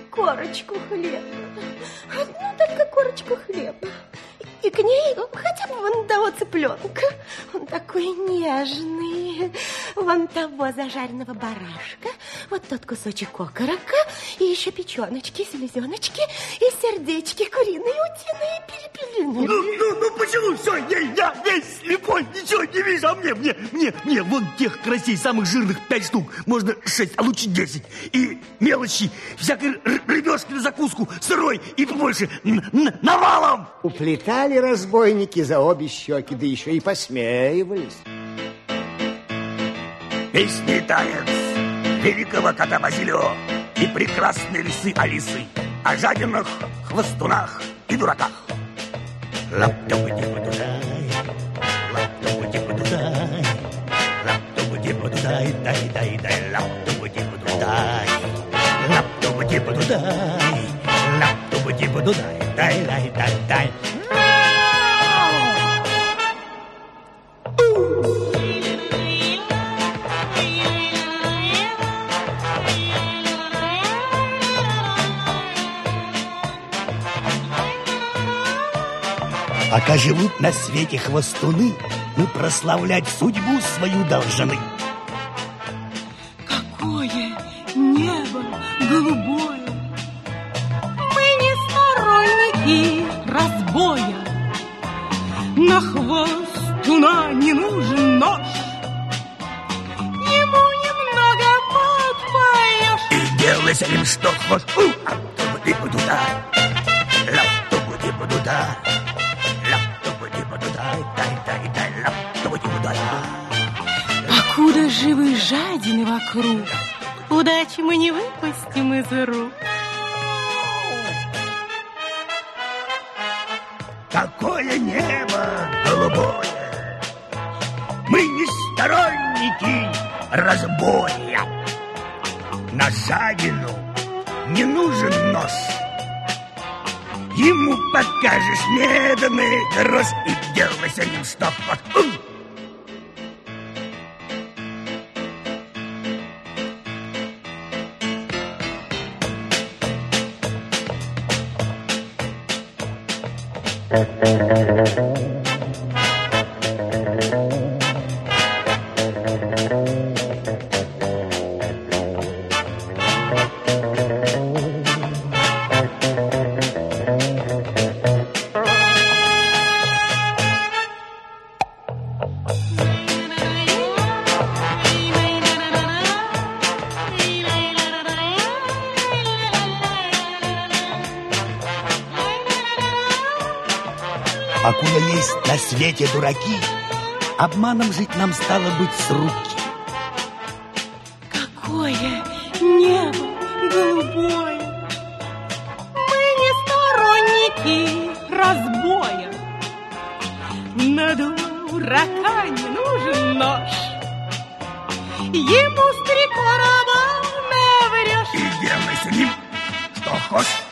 корочку хлеба. Одну только корочку хлеба. И к ней хотя бы вон того цыпленка. Он такой нежный. Вон того зажаренного барашка. Вот тот кусочек окорока. И еще печеночки, селезеночки. И сердечки куриные, утиные, перепелиные. Ну, почему все? Я весь слепой, ничего не вижу. А мне вон тех карасей, самых жирных 5 штук. Можно 6, а лучше 10. И мелочи, всякой рыбешки на закуску, сырой и побольше, навалом. Уплетали разбойники за обе щеки, да еще и посмеивались. Песни и танец великого кота Базилио и прекрасной лисы Алисы о жадинах, хвостунах и дураках. Лап-топу-типу-дудай, лап-топу-типу-дудай, лап-топу-типу-дудай, дай-дай-дай, лап-топу-типу-дудай, лап-топу-типу-дудай, лап-топу-типу-дудай, дай-дай-дай-дай. Пока живут на свете хвостуны, мы прославлять судьбу свою должны. Какое небо голубое! Мы не сторонники разбоя. На хвостуна не нужен нож. Ему немного подпоешь. И делай с ним что хвост. Лап-топу-типу-туда, лап-топу-типу-туда. Покуда живы жадины вокруг, удачи мы не выпустим из рук. Какое небо голубое! Мы не сторонники разбоя. На жадину не нужен нож. Ему покажешь медный грош и делай с ним что хочешь. Покуда есть на свете дураки, обманом жить нам стало быть с руки. Какое небо голубое! Мы не сторонники разбоя. На дурака не нужен нож. Ему с 3 короба наврешь. И делай с ним что хочешь.